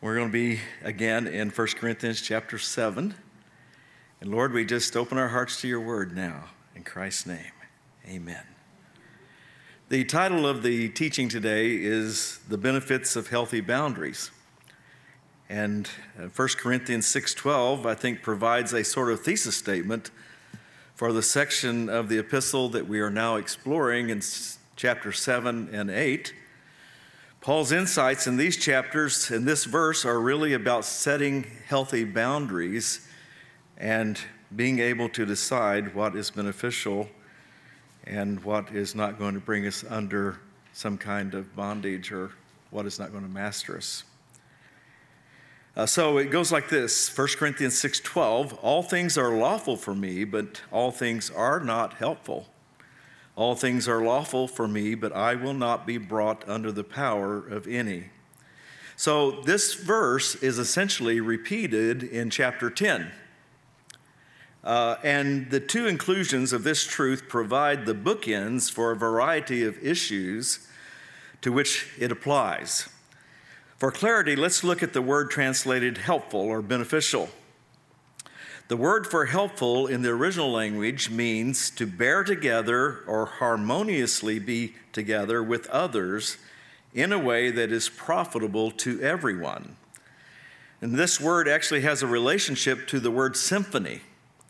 We're going to be again in 1 Corinthians chapter 7. And Lord, we just open our hearts to your word now. In Christ's name, amen. The title of the teaching today is The Benefits of Healthy Boundaries. And 1 Corinthians 6:12, I think, provides a sort of thesis statement for the section of the epistle that we are now exploring in chapter 7 and 8. Paul's insights in these chapters, in this verse, are really about setting healthy boundaries and being able to decide what is beneficial and what is not going to bring us under some kind of bondage or what is not going to master us. So it goes like this, 1 Corinthians 6:12, all things are lawful for me, but all things are not helpful. All things are lawful for me, but I will not be brought under the power of any. So this verse is essentially repeated in chapter 10. And the two inclusions of this truth provide the bookends for a variety of issues to which it applies. For clarity, let's look at the word translated helpful or beneficial. The word for helpful in the original language means to bear together or harmoniously be together with others in a way that is profitable to everyone. And this word actually has a relationship to the word symphony.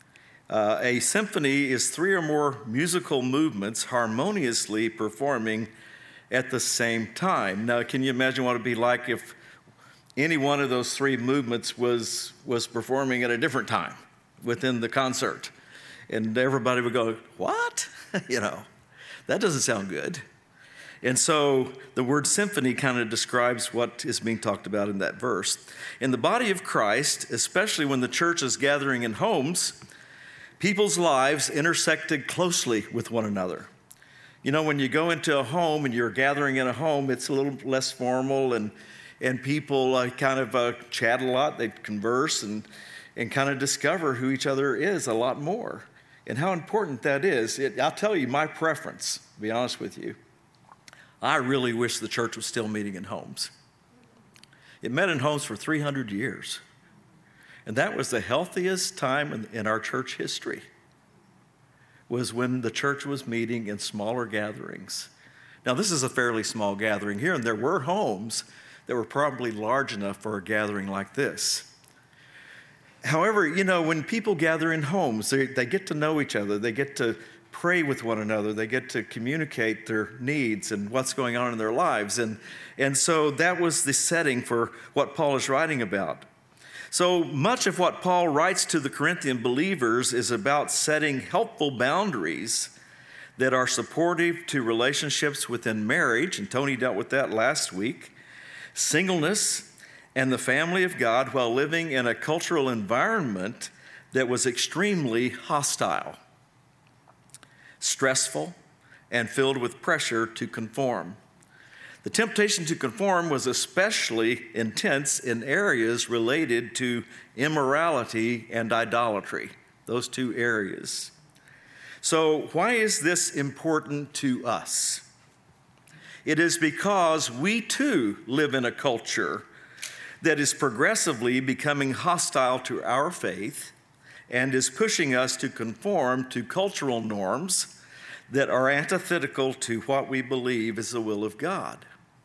A symphony is three or more musical movements harmoniously performing at the same time. Now, can you imagine what it would be like if any one of those three movements was performing at a different time within the concert? And everybody would go, what? That doesn't sound good. And so the word symphony kind of describes what is being talked about in that verse. In the body of Christ, especially when the church is gathering in homes, people's lives intersected closely with one another. When you go into a home and you're gathering in a home, it's a little less formal and people kind of chat a lot. They converse and kind of discover who each other is a lot more and how important that is. I'll tell you my preference, to be honest with you. I really wish the church was still meeting in homes. It met in homes for 300 years. And that was the healthiest time in our church history, was when the church was meeting in smaller gatherings. Now, this is a fairly small gathering here, and there were homes that were probably large enough for a gathering like this. However, when people gather in homes, they get to know each other. They get to pray with one another. They get to communicate their needs and what's going on in their lives. And so that was the setting for what Paul is writing about. So much of what Paul writes to the Corinthian believers is about setting helpful boundaries that are supportive to relationships within marriage, and Tony dealt with that last week, singleness, and the family of God while living in a cultural environment that was extremely hostile, stressful, and filled with pressure to conform. The temptation to conform was especially intense in areas related to immorality and idolatry, those two areas. So why is this important to us? It is because we too live in a culture that is progressively becoming hostile to our faith and is pushing us to conform to cultural norms that are antithetical to what we believe is the will of God.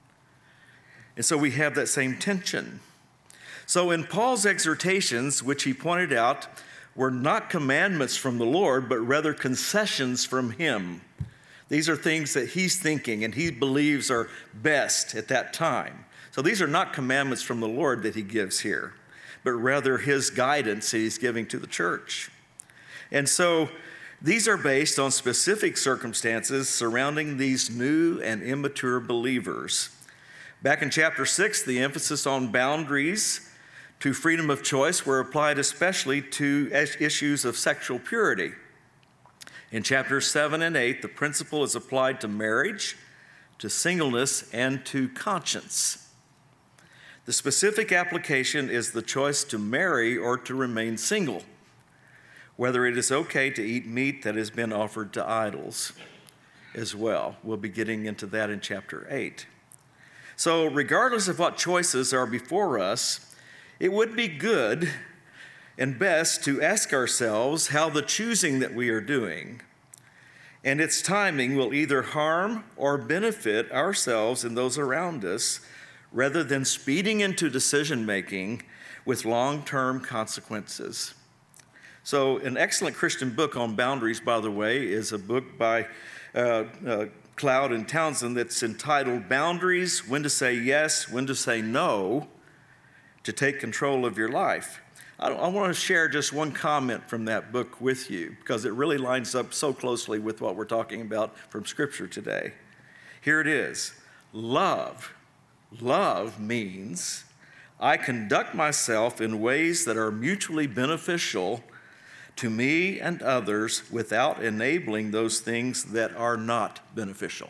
And so we have that same tension. So in Paul's exhortations, which he pointed out, were not commandments from the Lord, but rather concessions from him. These are things that he's thinking and he believes are best at that time. So these are not commandments from the Lord that he gives here, but rather his guidance that he's giving to the church. And so these are based on specific circumstances surrounding these new and immature believers. Back in chapter 6, the emphasis on boundaries to freedom of choice were applied especially to issues of sexual purity. In chapters 7 and 8, the principle is applied to marriage, to singleness, and to conscience. The specific application is the choice to marry or to remain single, whether it is okay to eat meat that has been offered to idols as well. We'll be getting into that in chapter 8. So regardless of what choices are before us, it would be good and best to ask ourselves how the choosing that we are doing and its timing will either harm or benefit ourselves and those around us, rather than speeding into decision-making with long-term consequences. So an excellent Christian book on boundaries, by the way, is a book by Cloud and Townsend that's entitled Boundaries, When to Say Yes, When to Say No, to Take Control of Your Life. I want to share just one comment from that book with you because it really lines up so closely with what we're talking about from Scripture today. Here it is. Love means I conduct myself in ways that are mutually beneficial to me and others without enabling those things that are not beneficial.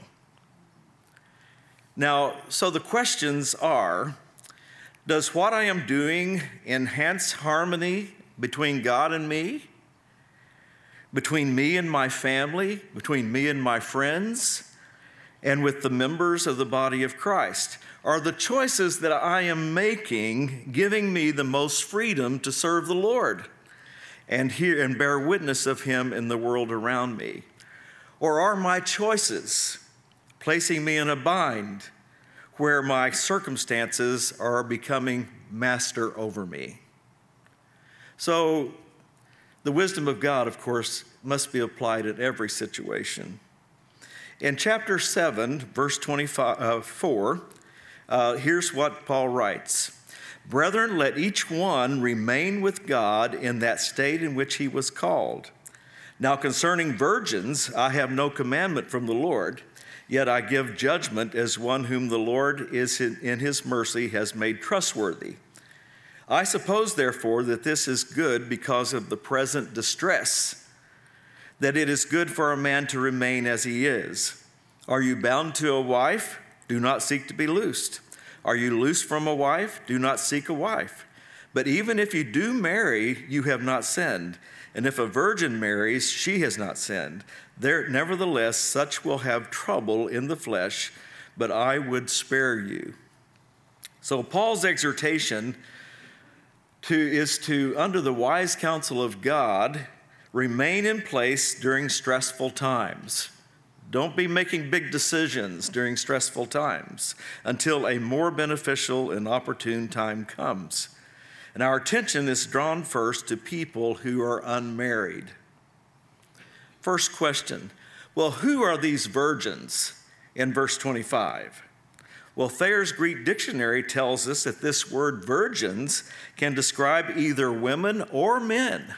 Now, so the questions are, does what I am doing enhance harmony between God and me, between me and my family, between me and my friends, and with the members of the body of Christ? Are the choices that I am making giving me the most freedom to serve the Lord and hear and bear witness of Him in the world around me? Or are my choices placing me in a bind where my circumstances are becoming master over me? So the wisdom of God, of course, must be applied at every situation. In chapter 7, verse 24, here's what Paul writes. Brethren, let each one remain with God in that state in which he was called. Now concerning virgins, I have no commandment from the Lord, yet I give judgment as one whom the Lord is in his mercy has made trustworthy. I suppose, therefore, that this is good because of the present distress, that it is good for a man to remain as he is. Are you bound to a wife? Do not seek to be loosed. Are you loosed from a wife? Do not seek a wife. But even if you do marry, you have not sinned. And if a virgin marries, she has not sinned. Nevertheless, such will have trouble in the flesh, but I would spare you. So Paul's exhortation is to, under the wise counsel of God, remain in place during stressful times. Don't be making big decisions during stressful times until a more beneficial and opportune time comes. And our attention is drawn first to people who are unmarried. First question, well, who are these virgins in verse 25? Well, Thayer's Greek Dictionary tells us that this word virgins can describe either women or men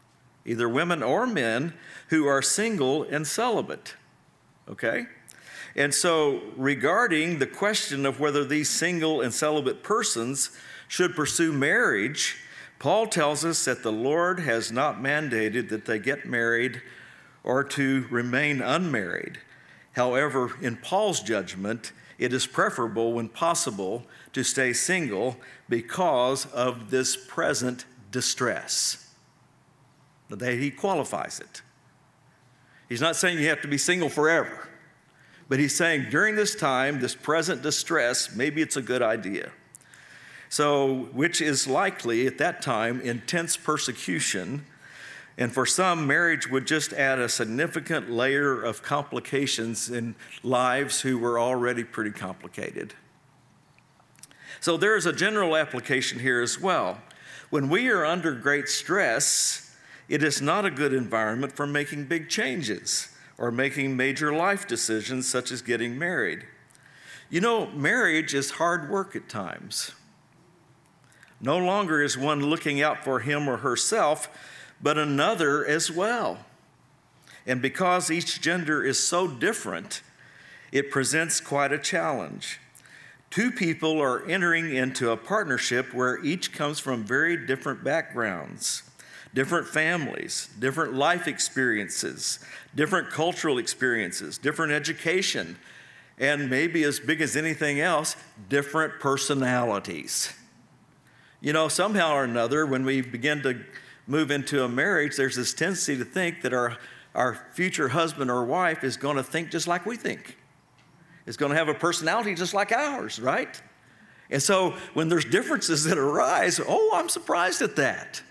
who are single and celibate. Okay? And so regarding the question of whether these single and celibate persons should pursue marriage, Paul tells us that the Lord has not mandated that they get married or to remain unmarried. However, in Paul's judgment, it is preferable when possible to stay single because of this present distress. He qualifies it. He's not saying you have to be single forever, but he's saying during this time, this present distress, maybe it's a good idea. So, which is likely at that time intense persecution, and for some, marriage would just add a significant layer of complications in lives who were already pretty complicated. So there is a general application here as well. When we are under great stress, it is not a good environment for making big changes or making major life decisions such as getting married. You know, marriage is hard work at times. No longer is one looking out for him or herself, but another as well. And because each gender is so different, it presents quite a challenge. Two people are entering into a partnership where each comes from very different backgrounds, different families, different life experiences, different cultural experiences, different education, and maybe as big as anything else, different personalities. You know, somehow or another, when we begin to move into a marriage, there's this tendency to think that our future husband or wife is going to think just like we think. is going to have a personality just like ours, right? And so when there's differences that arise, I'm surprised at that.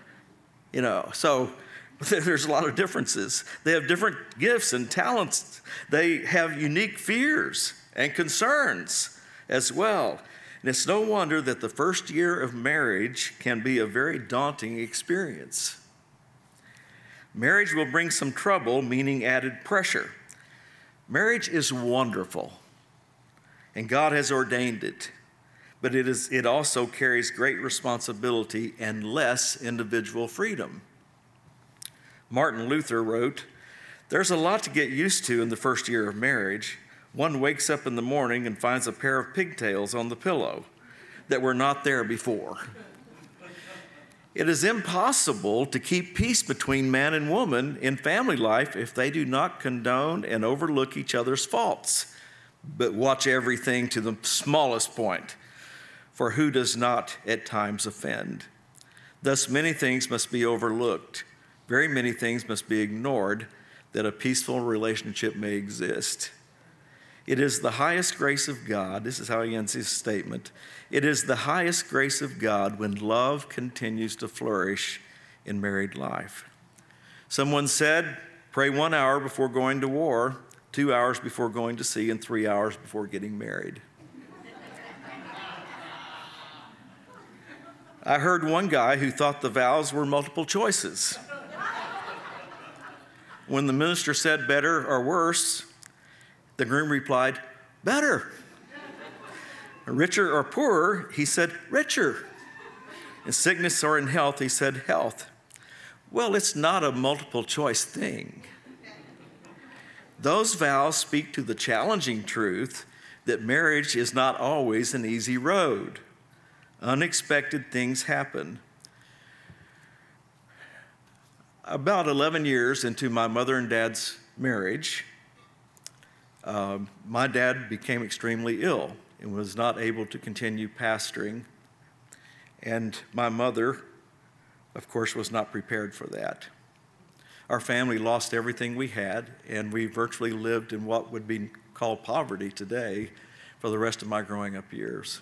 So there's a lot of differences. They have different gifts and talents. They have unique fears and concerns as well. And it's no wonder that the first year of marriage can be a very daunting experience. Marriage will bring some trouble, meaning added pressure. Marriage is wonderful, and God has ordained it, but it also carries great responsibility and less individual freedom. Martin Luther wrote, "There's a lot to get used to in the first year of marriage. One wakes up in the morning and finds a pair of pigtails on the pillow that were not there before." It is impossible to keep peace between man and woman in family life if they do not condone and overlook each other's faults, but watch everything to the smallest point. For who does not at times offend? Thus many things must be overlooked. Very many things must be ignored that a peaceful relationship may exist. It is the highest grace of God, this is how he ends his statement, it is the highest grace of God when love continues to flourish in married life. Someone said, pray 1 hour before going to war, 2 hours before going to sea, and 3 hours before getting married. I heard one guy who thought the vows were multiple choices. When the minister said better or worse, the groom replied, better. Richer or poorer, he said, richer. In sickness or in health, he said, health. Well, it's not a multiple choice thing. Those vows speak to the challenging truth that marriage is not always an easy road. Unexpected things happen. About 11 years into my mother and dad's marriage, my dad became extremely ill and was not able to continue pastoring. And my mother, of course, was not prepared for that. Our family lost everything we had, and we virtually lived in what would be called poverty today for the rest of my growing up years.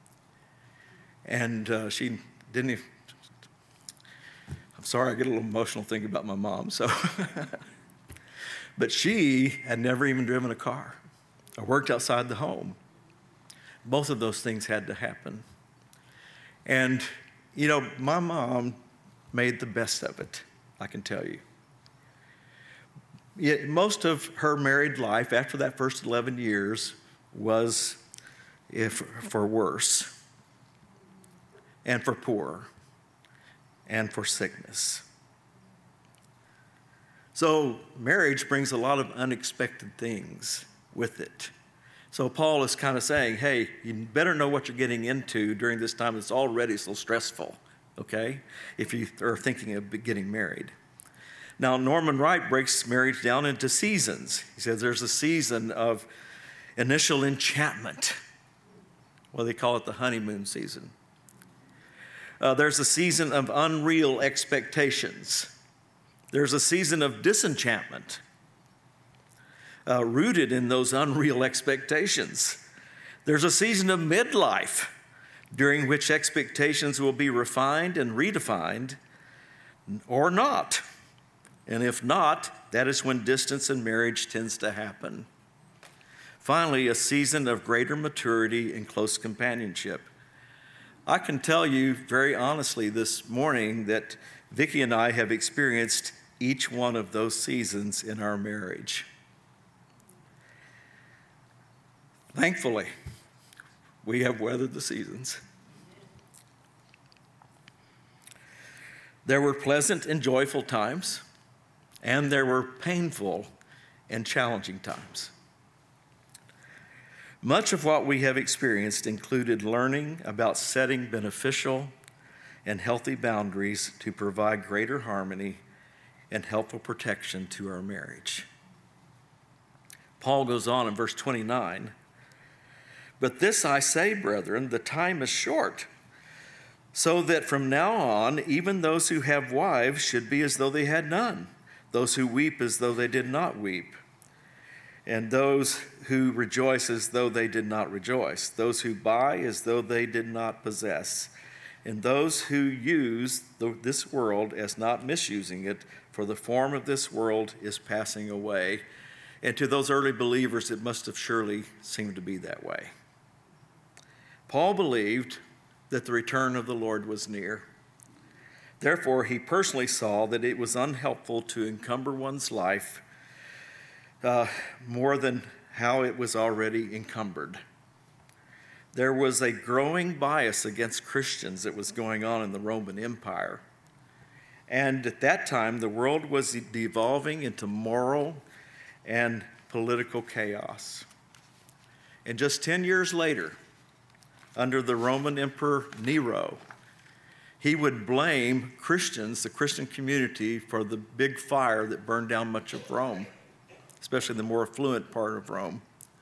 And she didn't even, I'm sorry, I get a little emotional thinking about my mom, so. But she had never even driven a car or worked outside the home. Both of those things had to happen. And, my mom made the best of it, I can tell you. Yet most of her married life after that first 11 years was for worse, and for poor, and for sickness. So marriage brings a lot of unexpected things with it. So Paul is kind of saying, hey, you better know what you're getting into during this time that's already so stressful, okay, if you are thinking of getting married. Now, Norman Wright breaks marriage down into seasons. He says there's a season of initial enchantment. Well, they call it the honeymoon season. There's a season of unreal expectations. There's a season of disenchantment, rooted in those unreal expectations. There's a season of midlife, during which expectations will be refined and redefined, or not. And if not, that is when distance in marriage tends to happen. Finally, a season of greater maturity and close companionship. I can tell you very honestly this morning that Vicki and I have experienced each one of those seasons in our marriage. Thankfully, we have weathered the seasons. There were pleasant and joyful times, and there were painful and challenging times. Much of what we have experienced included learning about setting beneficial and healthy boundaries to provide greater harmony and helpful protection to our marriage. Paul goes on in verse 29, but this I say, brethren, the time is short, so that from now on, even those who have wives should be as though they had none, those who weep as though they did not weep, and those who rejoice as though they did not rejoice, those who buy as though they did not possess, and those who use this world as not misusing it, for the form of this world is passing away. And to those early believers, it must have surely seemed to be that way. Paul believed that the return of the Lord was near. Therefore, he personally saw that it was unhelpful to encumber one's life more than how it was already encumbered. There was a growing bias against Christians that was going on in the Roman Empire. And at that time, the world was devolving into moral and political chaos. And just 10 years later, under the Roman Emperor Nero, he would blame Christians, the Christian community, for the big fire that burned down much of Rome, especially the more affluent part of Rome.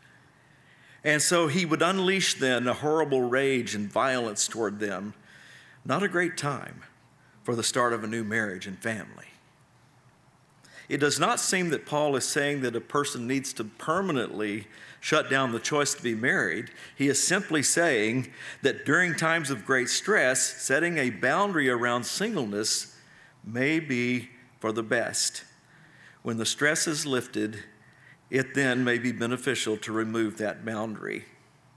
And so he would unleash then a horrible rage and violence toward them. Not a great time for the start of a new marriage and family. It does not seem that Paul is saying that a person needs to permanently shut down the choice to be married. He is simply saying that during times of great stress, setting a boundary around singleness may be for the best. When the stress is lifted, it then may be beneficial to remove that boundary.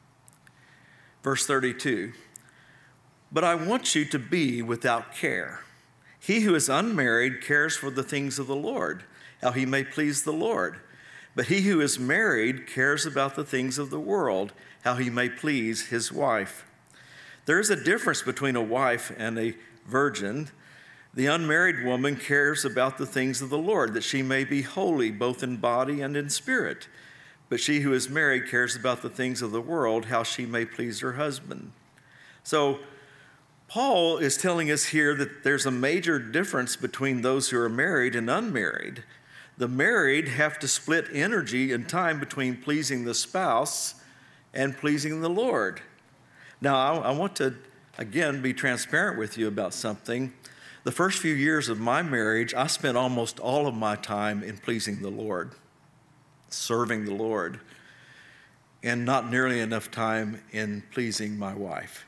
Verse 32, but I want you to be without care. He who is unmarried cares for the things of the Lord, how he may please the Lord. But he who is married cares about the things of the world, how he may please his wife. There is a difference between a wife and a virgin. The unmarried woman cares about the things of the Lord, that she may be holy both in body and in spirit. But she who is married cares about the things of the world, how she may please her husband. So Paul is telling us here that there's a major difference between those who are married and unmarried. The married have to split energy and time between pleasing the spouse and pleasing the Lord. Now, I want to, again, be transparent with you about something. The first few years of my marriage, I spent almost all of my time in pleasing the Lord, serving the Lord, and not nearly enough time in pleasing my wife.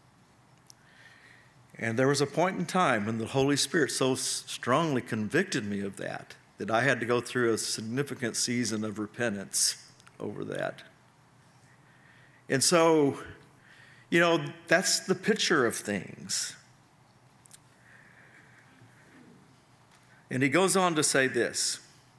And there was a point in time when the Holy Spirit so strongly convicted me of that I had to go through a significant season of repentance over that. And so, that's the picture of things. And he goes on to say this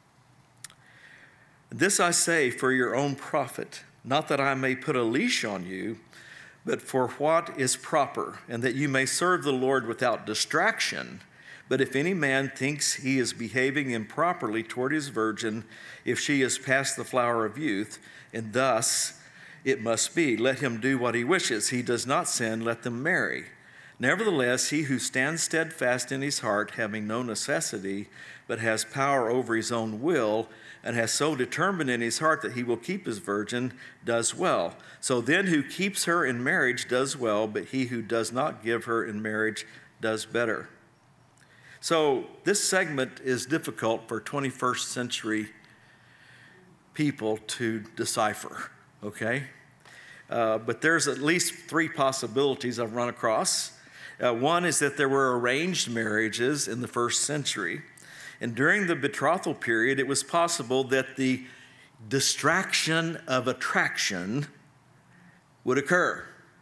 I say for your own profit, not that I may put a leash on you, but for what is proper, and that you may serve the Lord without distraction. But if any man thinks he is behaving improperly toward his virgin, if she is past the flower of youth, and thus it must be, let him do what he wishes. He does not sin, let them marry. Nevertheless, he who stands steadfast in his heart, having no necessity, but has power over his own will, and has so determined in his heart that he will keep his virgin, does well. So then who keeps her in marriage does well, but he who does not give her in marriage does better. So this segment is difficult for 21st century people to decipher, okay? But there's at least three possibilities I've run across. One is that there were arranged marriages in the first century. And during the betrothal period, it was possible that the distraction of attraction would occur.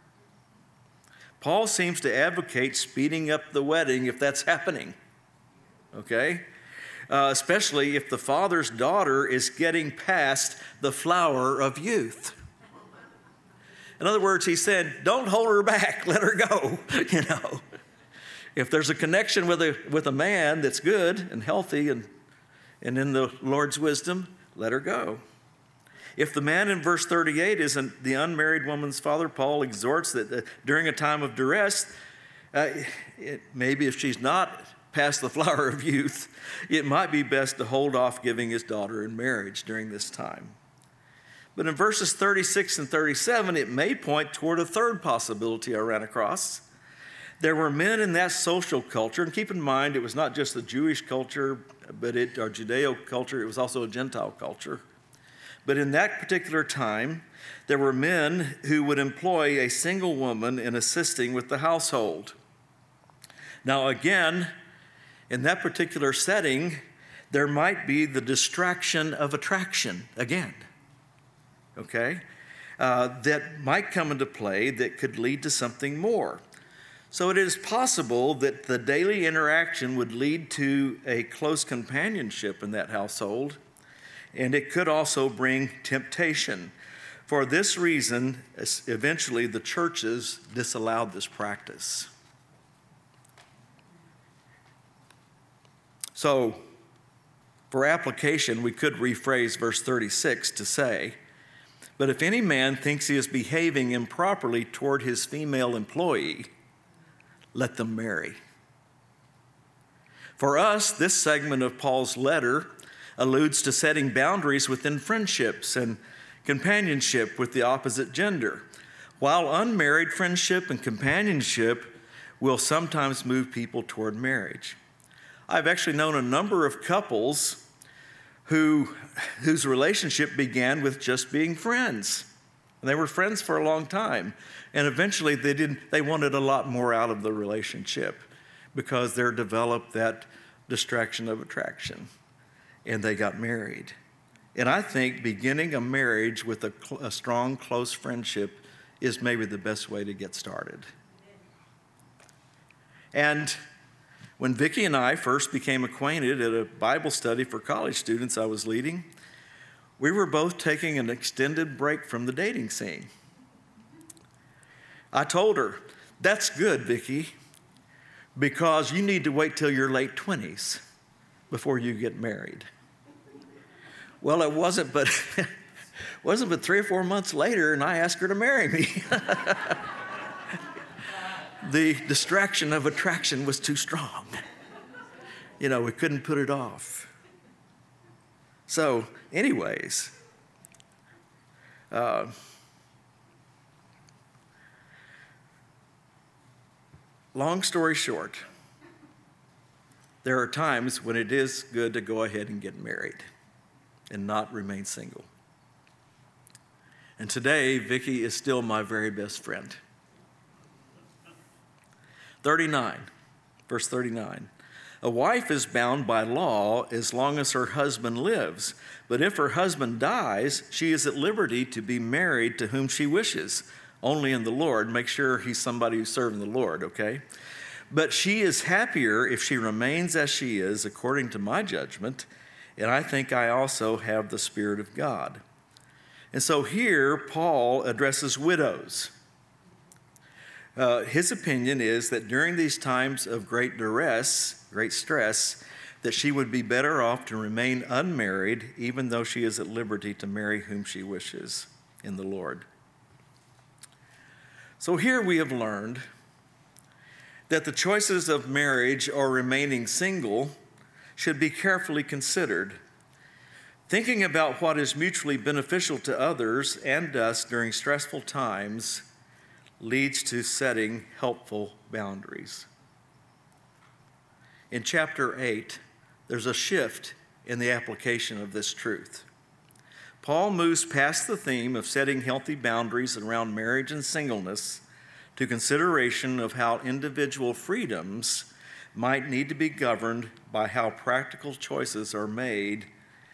Paul seems to advocate speeding up the wedding if that's happening, okay? Especially if the father's daughter is getting past the flower of youth. In other words, he said, don't hold her back, let her go, If there's a connection with a man that's good and healthy and in the Lord's wisdom, let her go. If the man in verse 38 isn't the unmarried woman's father, Paul exhorts that during a time of duress, maybe if she's not past the flower of youth, it might be best to hold off giving his daughter in marriage during this time. But in verses 36 and 37, it may point toward a third possibility I ran across. There were men in that social culture, and keep in mind, it was not just the Jewish culture, but our Judeo culture, it was also a Gentile culture. But in that particular time, there were men who would employ a single woman in assisting with the household. Now, again, in that particular setting, there might be the distraction of attraction again, okay, that might come into play that could lead to something more. So it is possible that the daily interaction would lead to a close companionship in that household, and it could also bring temptation. For this reason, eventually the churches disallowed this practice. So, for application, we could rephrase verse 36 to say, "But if any man thinks he is behaving improperly toward his female employee, let them marry." For us, this segment of Paul's letter alludes to setting boundaries within friendships and companionship with the opposite gender. While unmarried, friendship and companionship will sometimes move people toward marriage. I've actually known a number of couples whose relationship began with just being friends. And they were friends for a long time. And eventually they wanted a lot more out of the relationship because there developed that distraction of attraction. And they got married. And I think beginning a marriage with a strong, close friendship is maybe the best way to get started. And when Vicki and I first became acquainted at a Bible study for college students I was leading, we were both taking an extended break from the dating scene. I told her, "That's good, Vicki, because you need to wait till your late 20s before you get married." Well, it wasn't but 3 or 4 months later, and I asked her to marry me. The distraction of attraction was too strong. We couldn't put it off. So, anyways, long story short, there are times when it is good to go ahead and get married and not remain single. And today, Vicki is still my very best friend. 39, verse 39. "A wife is bound by law as long as her husband lives, but if her husband dies, she is at liberty to be married to whom she wishes, only in the Lord." Make sure he's somebody who's serving the Lord, okay? "But she is happier if she remains as she is, according to my judgment, and I think I also have the Spirit of God." And so here, Paul addresses widows. His opinion is that during these times of great duress, great stress, that she would be better off to remain unmarried, even though she is at liberty to marry whom she wishes in the Lord. So here we have learned that the choices of marriage or remaining single should be carefully considered. Thinking about what is mutually beneficial to others and us during stressful times leads to setting helpful boundaries. In chapter 8, there's a shift in the application of this truth. Paul moves past the theme of setting healthy boundaries around marriage and singleness to consideration of how individual freedoms might need to be governed by how practical choices are made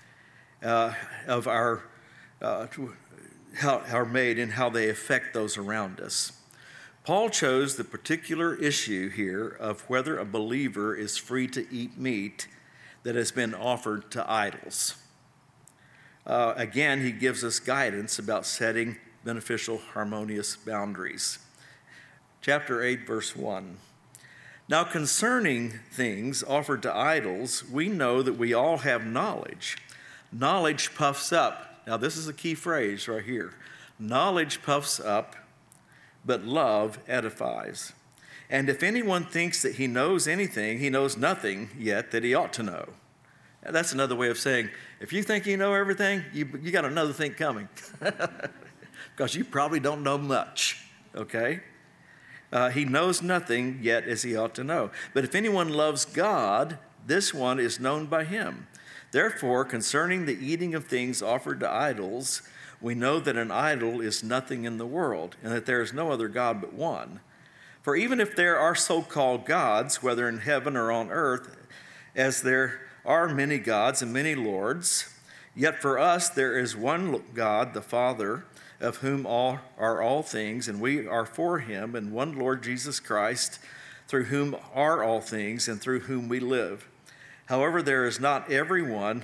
made and how they affect those around us. Paul chose the particular issue here of whether a believer is free to eat meat that has been offered to idols. Again, he gives us guidance about setting beneficial, harmonious boundaries. Chapter 8, verse 1. "Now concerning things offered to idols, we know that we all have knowledge. Knowledge puffs up." Now this is a key phrase right here. "Knowledge puffs up, but love edifies. And if anyone thinks that he knows anything, he knows nothing yet that he ought to know." Now, that's another way of saying, if you think you know everything, you got another thing coming. Because you probably don't know much, okay? He knows nothing yet as he ought to know. "But if anyone loves God, this one is known by him. Therefore, concerning the eating of things offered to idols, we know that an idol is nothing in the world, and that there is no other God but one. For even if there are so-called gods, whether in heaven or on earth, as there are many gods and many lords, yet for us there is one God, the Father, of whom are all things, and we are for him, and one Lord Jesus Christ, through whom are all things, and through whom we live. However, there is not in everyone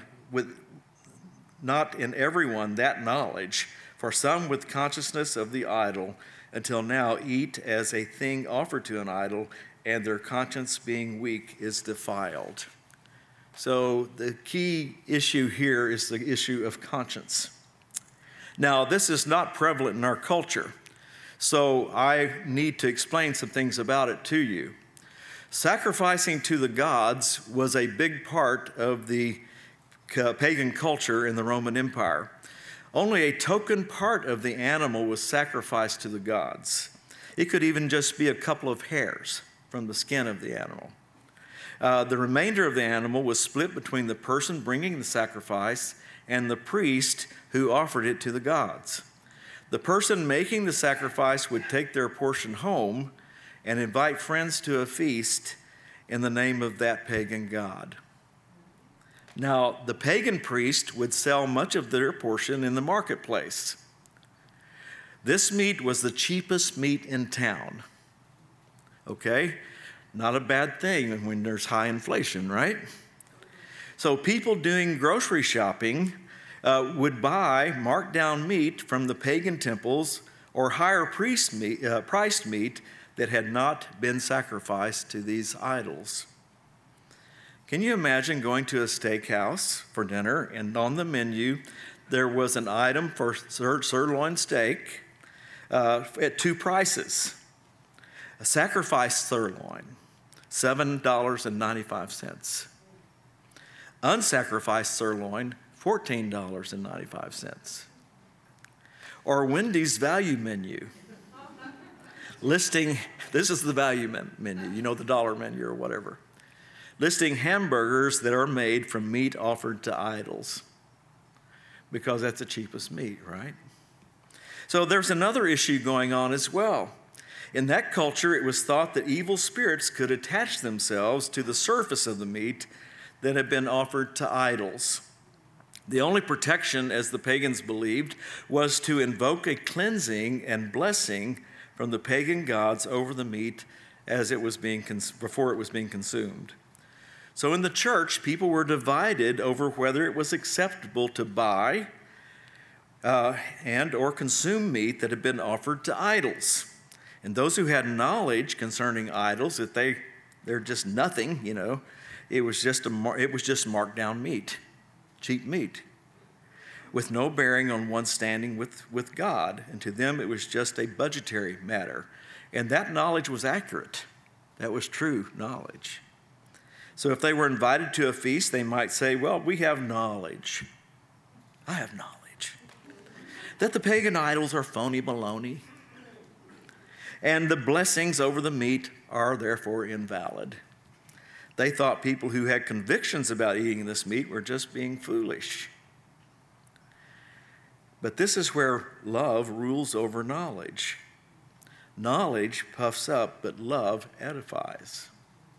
that knowledge, for some with consciousness of the idol until now eat as a thing offered to an idol, and their conscience being weak is defiled. So the key issue here is the issue of conscience. Now, this is not prevalent in our culture, so I need to explain some things about it to you. Sacrificing to the gods was a big part of the pagan culture in the Roman Empire. Only a token part of the animal was sacrificed to the gods. It could even just be a couple of hairs from the skin of the animal. The remainder of the animal was split between the person bringing the sacrifice and the priest who offered it to the gods. The person making the sacrifice would take their portion home and invite friends to a feast in the name of that pagan god. Now, the pagan priest would sell much of their portion in the marketplace. This meat was the cheapest meat in town. Okay? Not a bad thing when there's high inflation, right? So people doing grocery shopping would buy marked down meat from the pagan temples or higher priced meat that had not been sacrificed to these idols. Can you imagine going to a steakhouse for dinner, and on the menu there was an item for sirloin steak at two prices? A sacrificed sirloin, $7.95. Unsacrificed sirloin, $14.95. Or Wendy's value menu, listing, this is the value menu, you know, the dollar menu or whatever, listing hamburgers that are made from meat offered to idols, because that's the cheapest meat, right? So there's another issue going on as well. In that culture, it was thought that evil spirits could attach themselves to the surface of the meat that had been offered to idols. The only protection, as the pagans believed, was to invoke a cleansing and blessing from the pagan gods over the meat as it was before it was being consumed. So in the church, people were divided over whether it was acceptable to buy and or consume meat that had been offered to idols. And those who had knowledge concerning idols, that they're just nothing, you know, it was just marked down meat, cheap meat, with no bearing on one's standing with God. And to them, it was just a budgetary matter. And that knowledge was accurate. That was true knowledge. So if they were invited to a feast, they might say, well, we have knowledge. I have knowledge that the pagan idols are phony baloney, and the blessings over the meat are therefore invalid. They thought people who had convictions about eating this meat were just being foolish. But this is where love rules over knowledge. Knowledge puffs up, but love edifies.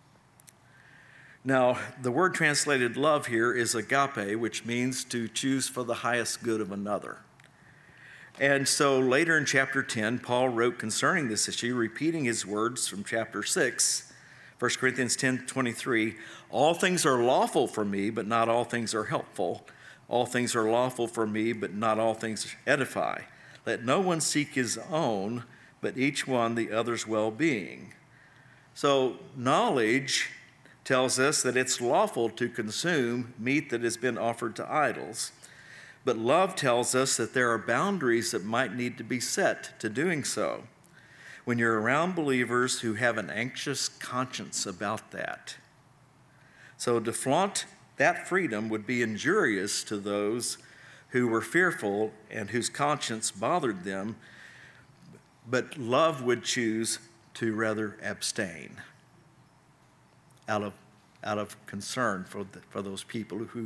Now, the word translated love here is agape, which means to choose for the highest good of another. And so later in chapter 10, Paul wrote concerning this issue, repeating his words from chapter 6, 1 Corinthians 10:23, all things are lawful for me, but not all things are helpful. All things are lawful for me, but not all things edify. Let no one seek his own, but each one the other's well-being. So knowledge tells us that it's lawful to consume meat that has been offered to idols. But love tells us that there are boundaries that might need to be set to doing so. When you're around believers who have an anxious conscience about that. So to flaunt that freedom would be injurious to those who were fearful and whose conscience bothered them, but love would choose to rather abstain out of concern for those people who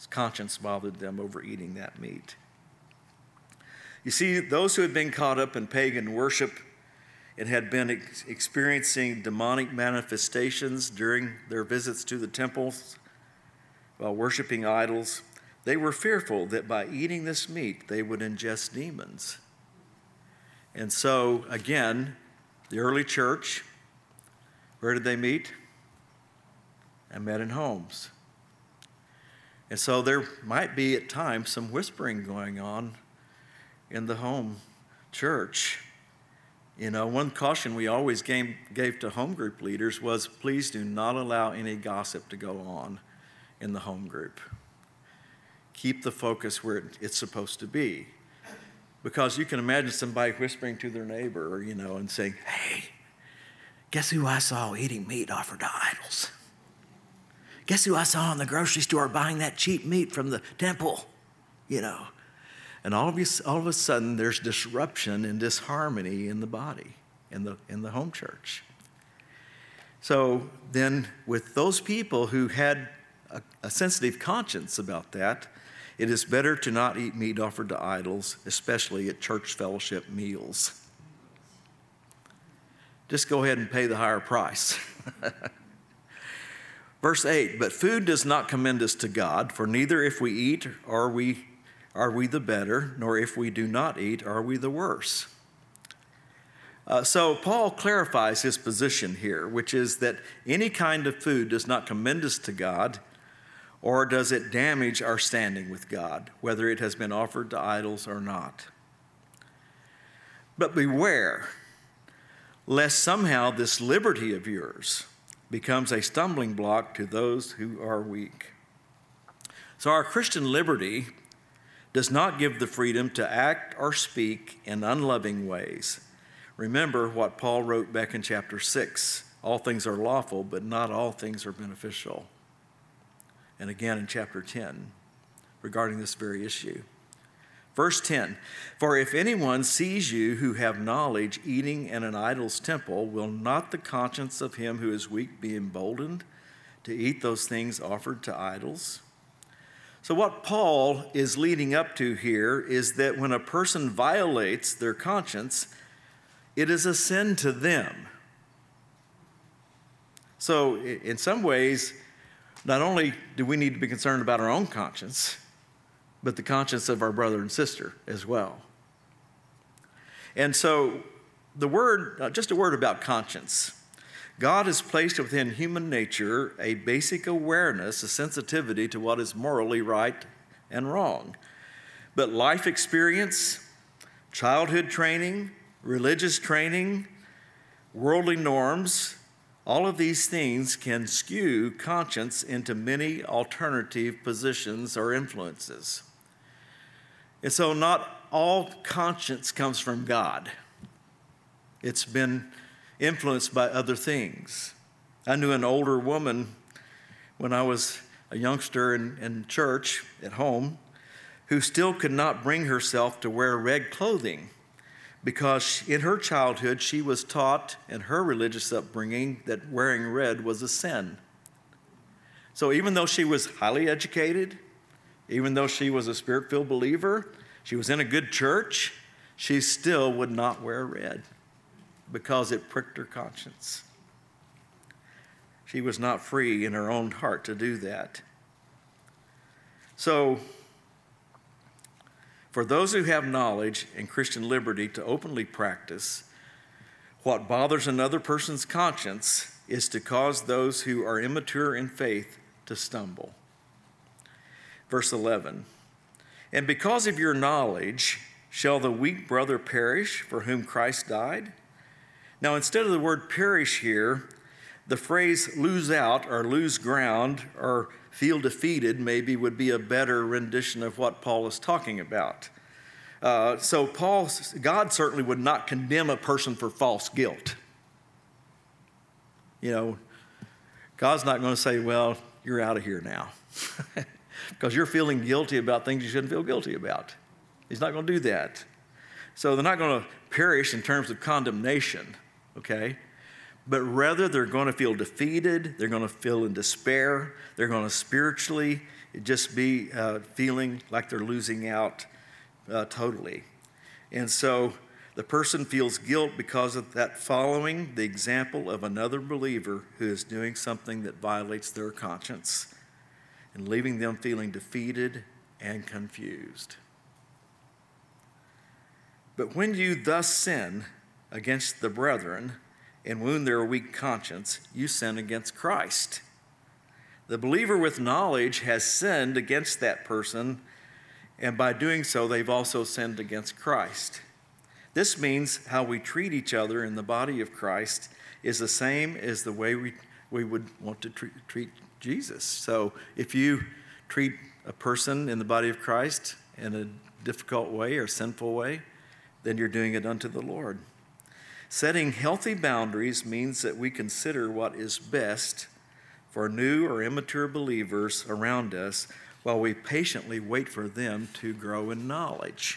conscience bothered them over eating that meat. You see, those who had been caught up in pagan worship and had been experiencing demonic manifestations during their visits to the temples while worshiping idols, they were fearful that by eating this meat, they would ingest demons. And so, again, the early church, where did they meet? They met in homes. And so there might be at times some whispering going on in the home church. You know, one caution we always gave to home group leaders was, please do not allow any gossip to go on in the home group. Keep the focus where it's supposed to be. Because you can imagine somebody whispering to their neighbor, you know, and saying, hey, guess who I saw eating meat offered to idols? Guess who I saw in the grocery store buying that cheap meat from the temple? You know. And all of a sudden, there's disruption and disharmony in the body, in the home church. So then, with those people who had a sensitive conscience about that, it is better to not eat meat offered to idols, especially at church fellowship meals. Just go ahead and pay the higher price. Verse 8, but food does not commend us to God, for neither if we eat are we the better, nor if we do not eat are we the worse. So Paul clarifies his position here, which is that any kind of food does not commend us to God, or does it damage our standing with God, whether it has been offered to idols or not. But beware, lest somehow this liberty of yours becomes a stumbling block to those who are weak. So our Christian liberty does not give the freedom to act or speak in unloving ways. Remember what Paul wrote back in chapter 6. All things are lawful, but not all things are beneficial. And again in chapter 10, regarding this very issue. Verse 10, for if anyone sees you who have knowledge eating in an idol's temple, will not the conscience of him who is weak be emboldened to eat those things offered to idols? So what Paul is leading up to here is that when a person violates their conscience, it is a sin to them. So in some ways, not only do we need to be concerned about our own conscience, but the conscience of our brother and sister as well. And so just a word about conscience. God has placed within human nature a basic awareness, a sensitivity to what is morally right and wrong. But life experience, childhood training, religious training, worldly norms, all of these things can skew conscience into many alternative positions or influences. And so not all conscience comes from God. It's been influenced by other things. I knew an older woman when I was a youngster in church at home who still could not bring herself to wear red clothing because in her childhood she was taught in her religious upbringing that wearing red was a sin. So even though she was highly educated, even though she was a spirit-filled believer, she was in a good church, she still would not wear red because it pricked her conscience. She was not free in her own heart to do that. So, for those who have knowledge and Christian liberty to openly practice, what bothers another person's conscience is to cause those who are immature in faith to stumble. Verse 11, and because of your knowledge, shall the weak brother perish for whom Christ died? Now, instead of the word perish here, the phrase lose out or lose ground or feel defeated maybe would be a better rendition of what Paul is talking about. So God certainly would not condemn a person for false guilt. You know, God's not going to say, well, you're out of here now. Because you're feeling guilty about things you shouldn't feel guilty about. He's not going to do that. So they're not going to perish in terms of condemnation, okay? But rather they're going to feel defeated, they're going to feel in despair, they're going to spiritually just be feeling like they're losing out totally. And so the person feels guilt because of that, following the example of another believer who is doing something that violates their conscience and leaving them feeling defeated and confused. But when you thus sin against the brethren and wound their weak conscience, you sin against Christ. The believer with knowledge has sinned against that person, and by doing so, they've also sinned against Christ. This means how we treat each other in the body of Christ is the same as the way we would want to treat Jesus. So if you treat a person in the body of Christ in a difficult way or sinful way, then you're doing it unto the Lord. Setting healthy boundaries means that we consider what is best for new or immature believers around us while we patiently wait for them to grow in knowledge.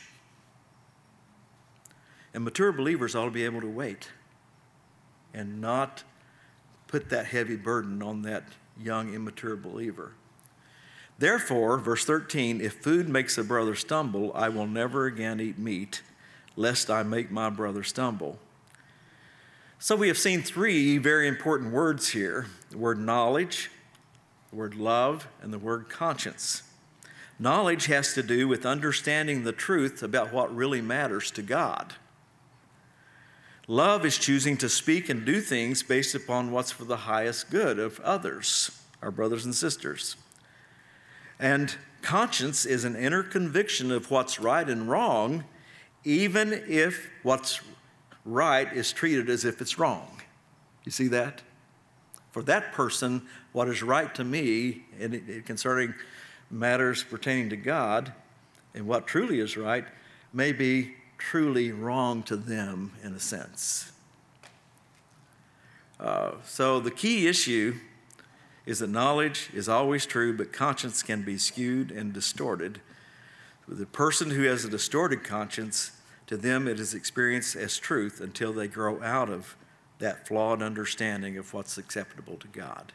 And mature believers ought to be able to wait and not put that heavy burden on that young, immature believer. Therefore, verse 13, if food makes a brother stumble, I will never again eat meat, lest I make my brother stumble. So we have seen three very important words here: the word knowledge, the word love, and the word conscience. Knowledge has to do with understanding the truth about what really matters to God. Love is choosing to speak and do things based upon what's for the highest good of others, our brothers and sisters. And conscience is an inner conviction of what's right and wrong, even if what's right is treated as if it's wrong. You see that? For that person, what is right to me concerning matters pertaining to God and what truly is right may be truly wrong to them in a sense. So the key issue is that knowledge is always true, but conscience can be skewed and distorted. The person who has a distorted conscience, to them it is experienced as truth until they grow out of that flawed understanding of what's acceptable to God.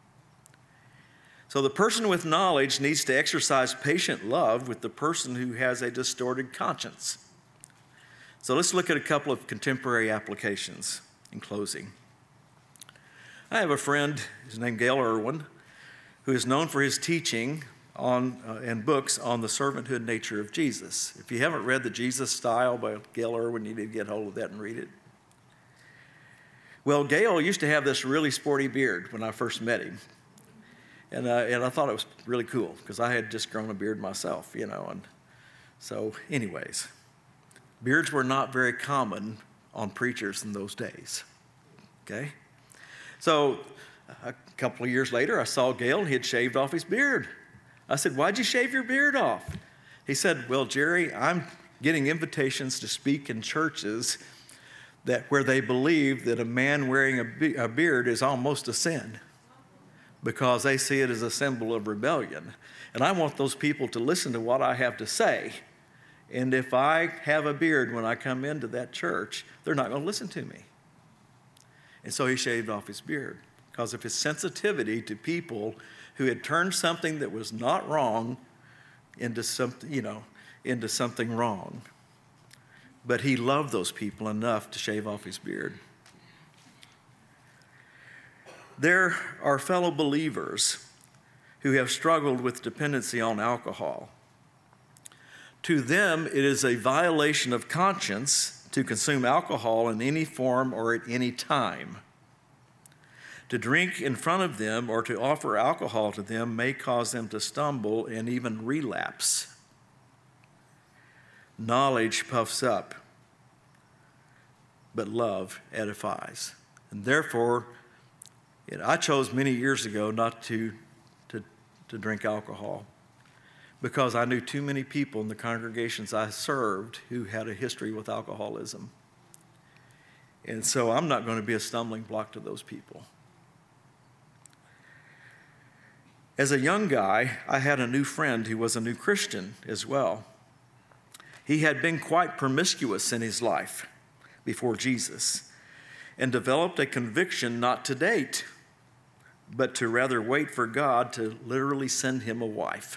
So the person with knowledge needs to exercise patient love with the person who has a distorted conscience. So let's look at a couple of contemporary applications in closing. I have a friend, his name Gail Irwin, who is known for his teaching and books on the servanthood nature of Jesus. If you haven't read The Jesus Style by Gail Irwin, you need to get hold of that and read it. Well, Gail used to have this really sporty beard when I first met him. And I thought it was really cool because I had just grown a beard myself, and so anyways. Beards were not very common on preachers in those days, okay? So a couple of years later, I saw Gail, and he had shaved off his beard. I said, "Why'd you shave your beard off?" He said, "Well, Jerry, I'm getting invitations to speak in churches where they believe that a man wearing a beard is almost a sin because they see it as a symbol of rebellion. And I want those people to listen to what I have to say. And if I have a beard when I come into that church, they're not going to listen to me." And so he shaved off his beard because of his sensitivity to people who had turned something that was not wrong into something wrong. But he loved those people enough to shave off his beard. There are fellow believers who have struggled with dependency on alcohol. To them, it is a violation of conscience to consume alcohol in any form or at any time. To drink in front of them or to offer alcohol to them may cause them to stumble and even relapse. Knowledge puffs up, but love edifies. And therefore, I chose many years ago not to drink alcohol, because I knew too many people in the congregations I served who had a history with alcoholism. And so I'm not going to be a stumbling block to those people. As a young guy, I had a new friend who was a new Christian as well. He had been quite promiscuous in his life before Jesus and developed a conviction not to date. but to rather wait for God to literally send him a wife.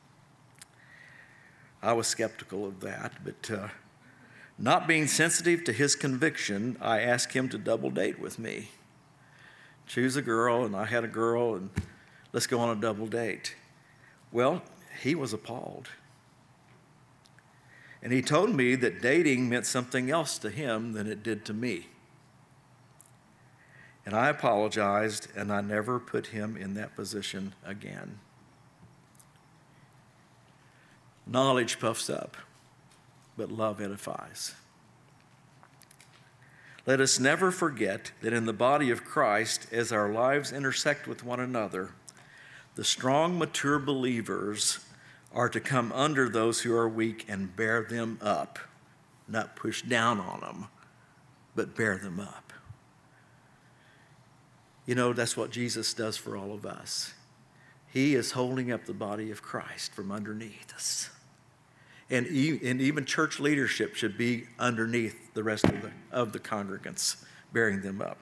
I was skeptical of that, but not being sensitive to his conviction, I asked him to double date with me. Choose a girl, and I had a girl, and let's go on a double date. Well, he was appalled. And he told me that dating meant something else to him than it did to me. And I apologized, and I never put him in that position again. Knowledge puffs up, but love edifies. Let us never forget that in the body of Christ, as our lives intersect with one another, the strong, mature believers are to come under those who are weak and bear them up, not push down on them, but bear them up. You know, that's what Jesus does for all of us. He is holding up the body of Christ from underneath us. And even church leadership should be underneath the rest of the congregants, bearing them up.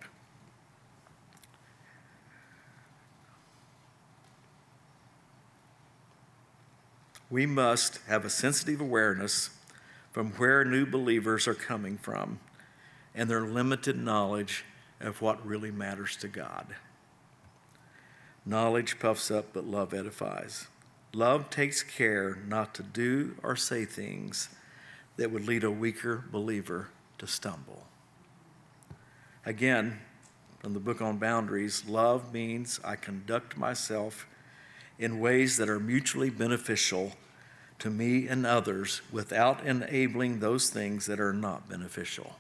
We must have a sensitive awareness from where new believers are coming from and their limited knowledge of what really matters to God. Knowledge puffs up, but love edifies. Love takes care not to do or say things that would lead a weaker believer to stumble. Again, from the book on boundaries, love means I conduct myself in ways that are mutually beneficial to me and others without enabling those things that are not beneficial.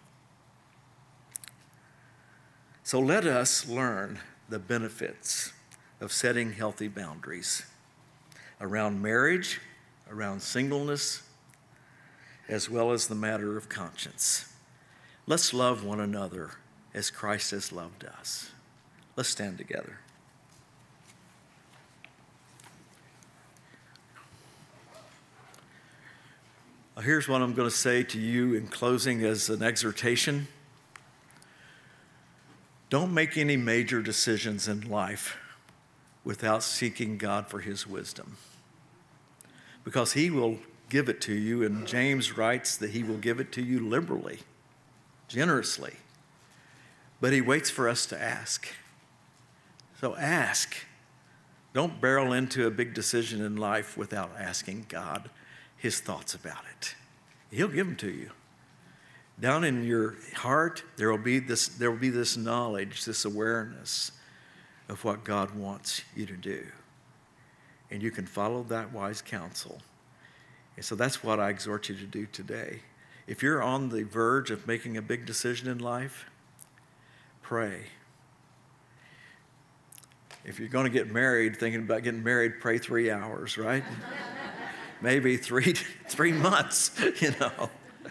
So let us learn the benefits of setting healthy boundaries around marriage, around singleness, as well as the matter of conscience. Let's love one another as Christ has loved us. Let's stand together. Here's what I'm going to say to you in closing as an exhortation. Don't make any major decisions in life without seeking God for his wisdom, because he will give it to you, and James writes that he will give it to you liberally, generously, but he waits for us to ask. So ask. Don't barrel into a big decision in life without asking God his thoughts about it. He'll give them to you. Down in your heart, there will be this knowledge, this awareness of what God wants you to do. And you can follow that wise counsel. And so that's what I exhort you to do today. If you're on the verge of making a big decision in life, pray. If you're going to get married, thinking about getting married, pray 3 hours, right? Maybe three months, you know.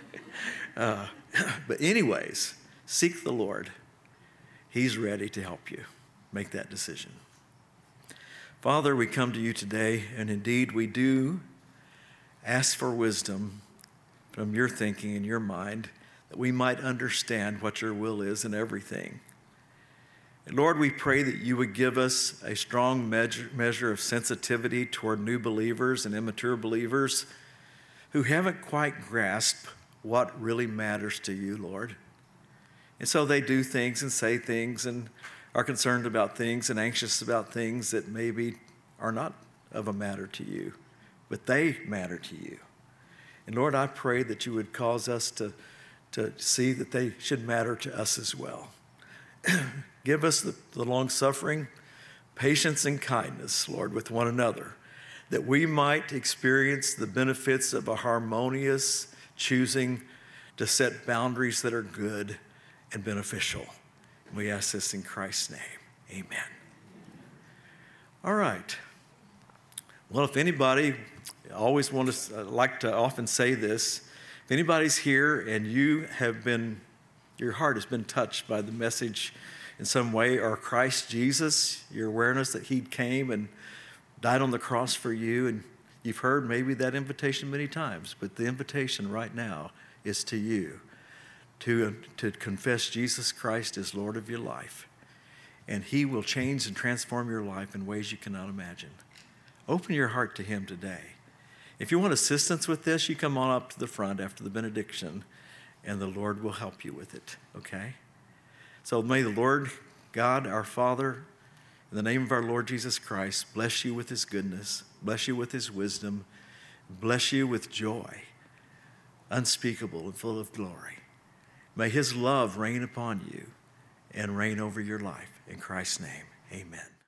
But anyways, seek the Lord. He's ready to help you make that decision. Father, we come to you today, and indeed we do ask for wisdom from your thinking and your mind, that we might understand what your will is in everything. And Lord, we pray that you would give us a strong measure of sensitivity toward new believers and immature believers who haven't quite grasped what really matters to you, Lord. And so they do things and say things and are concerned about things and anxious about things that maybe are not of a matter to you, but they matter to you. And Lord, I pray that you would cause us to see that they should matter to us as well. Give us the long-suffering, patience, and kindness, Lord, with one another, that we might experience the benefits of a harmonious choosing to set boundaries that are good and beneficial. And we ask this in Christ's name. Amen. All right. Well, if anybody, I always like to often say this, if anybody's here and your heart has been touched by the message in some way, or Christ Jesus, your awareness that he came and died on the cross for you, and you've heard maybe that invitation many times, but the invitation right now is to you to confess Jesus Christ as Lord of your life. and he will change and transform your life in ways you cannot imagine. Open your heart to him today. If you want assistance with this, you come on up to the front after the benediction, and the Lord will help you with it, okay? So may the Lord God, our Father, in the name of our Lord Jesus Christ, bless you with his goodness, bless you with his wisdom, bless you with joy, unspeakable and full of glory. May his love reign upon you and reign over your life. In Christ's name, amen.